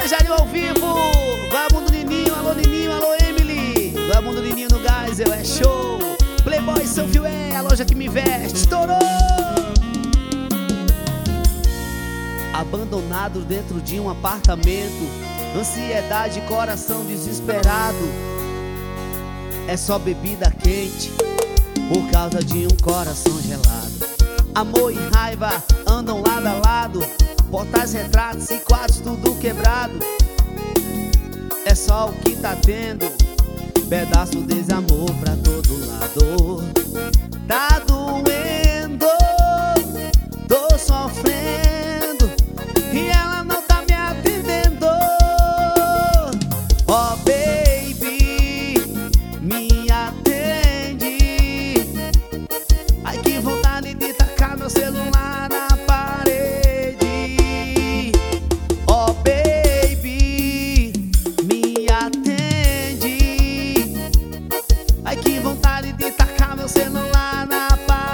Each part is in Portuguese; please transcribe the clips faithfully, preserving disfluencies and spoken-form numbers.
Jarinho ao vivo. Vamos do Nininho, alô Nininho, alô Emily. Vamos do Nininho no Geisel, é show. Playboy São Fioé, a loja que me veste. Estourou! Abandonado dentro de um apartamento, ansiedade, coração desesperado. É só bebida quente por causa de um coração gelado. Amor e raiva andam lado a lado, portais, retratos e quadros tudo quebrado. É só o que tá tendo, pedaço de desamor pra todo lado. Tá doendo, tô sofrendo e ela não tá me atendendo. Oh baby, me atende. Ai que vontade de tacar meu celular na parede. Oh baby, me atende. Ai que vontade de tacar meu celular na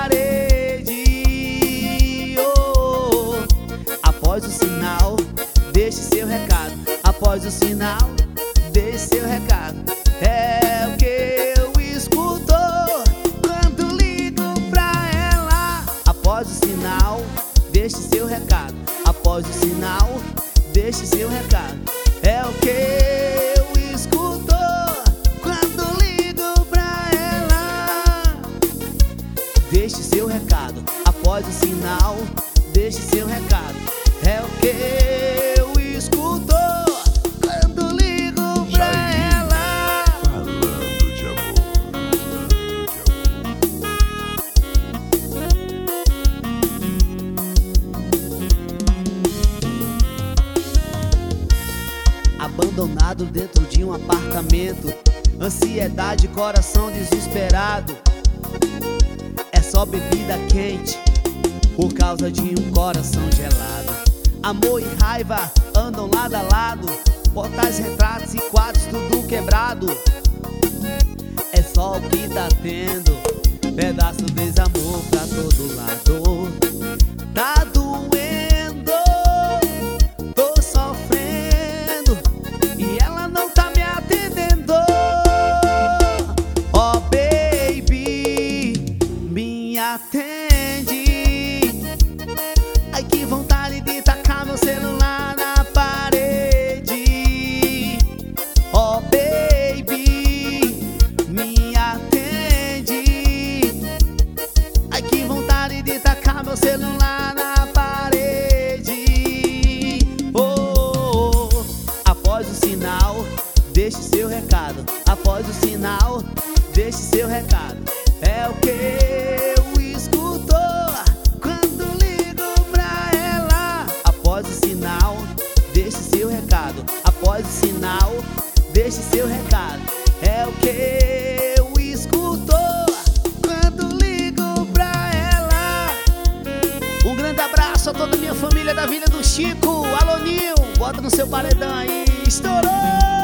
parede. Oh, após o sinal, deixe seu recado. Após o sinal, deixe seu recado. É o que eu escuto quando ligo pra ela. Após o sinal, deixe seu recado. Após o sinal, deixe seu recado. É o que eu escuto quando ligo pra ela. Deixe seu recado. Após o sinal, deixe seu recado. É o que eu escuto quando ligo pra ela. Falando de amor, Abandonado dentro de um apartamento, ansiedade, coração desesperado. É só bebida quente por causa de um coração gelado. Amor e raiva andam lado a lado, portais, retratos e quadros tudo quebrado. É só o que tá tendo, pedaço de desamor pra todo lado. Tá doendo, tô sofrendo e ela não tá me atendendo. Oh baby, me atende. Ai que vontade de tacar meu celular na parede. Oh baby, me atende. Ai que vontade de tacar meu celular na parede. Oh, após o sinal, deixe seu recado. Após o sinal, deixe seu recado. É o que eu escuto quando ligo pra ela. Após o sinal, deixe seu recado. Após o sinal, deixe seu recado. É o que eu escuto quando ligo pra ela. Um grande abraço a toda a minha família da Vila do Chico. Alô Nil, bota no seu paredão aí. Estourou!